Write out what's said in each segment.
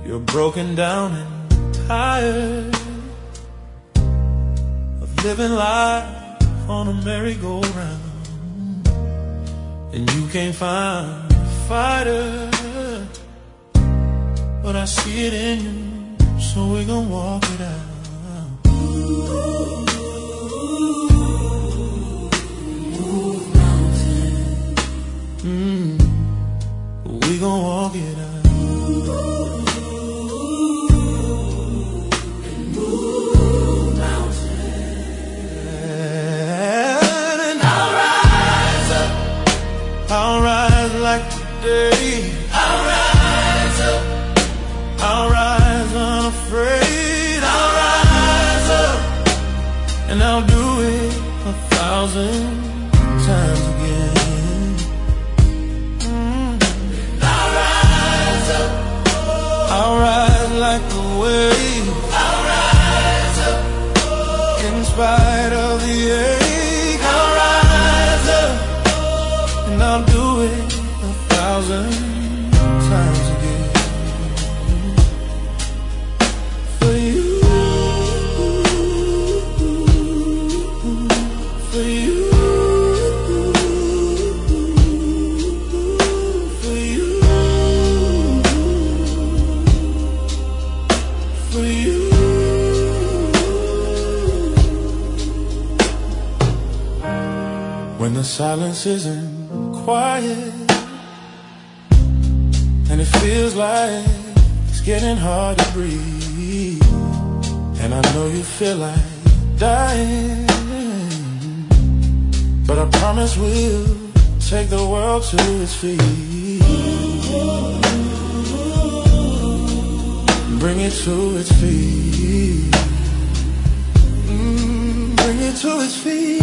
You're broken down and tired of living life on a merry-go-round, and you can't find a fighter, but I see it in you, so we gon' walk it out. We gon' walk it out. I'll rise like today. I'll rise up. I'll rise unafraid. I'll rise up, and I'll do it 1,000 times again. I'll rise up. I'll rise like the wave. I'll rise up. In spite of the ache, I'll rise up, and I'll do it 1,000 times again. For you, for you, for you, for you. When the silence isn't quiet and it feels like it's getting hard to breathe, and I know you feel like dying, but I promise we'll take the world to its feet, bring it to its feet, bring it to its feet.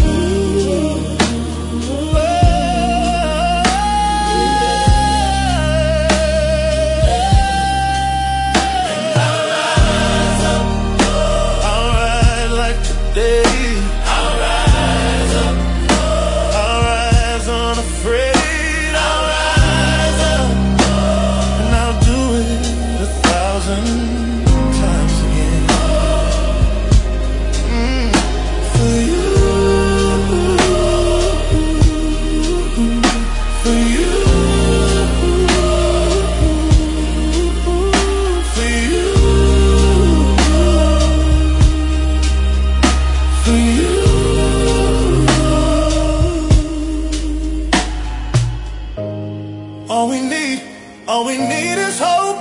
All we need is hope.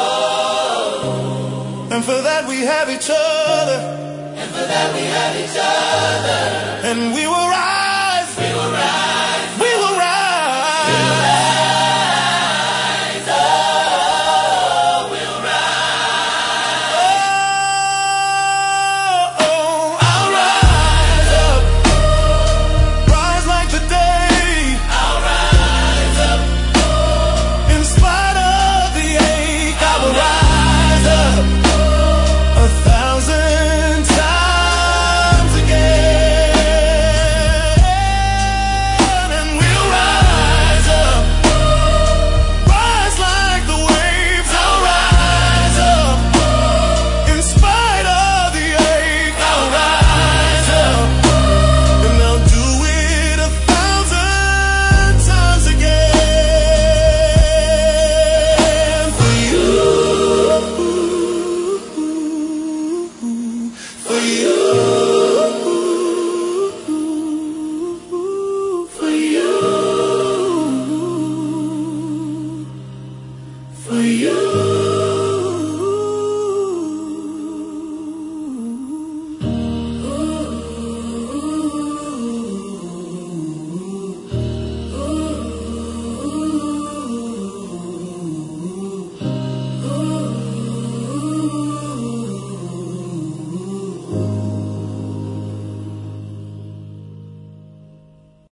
Oh. And for that we have each other. And for that we have each other. And we will rise.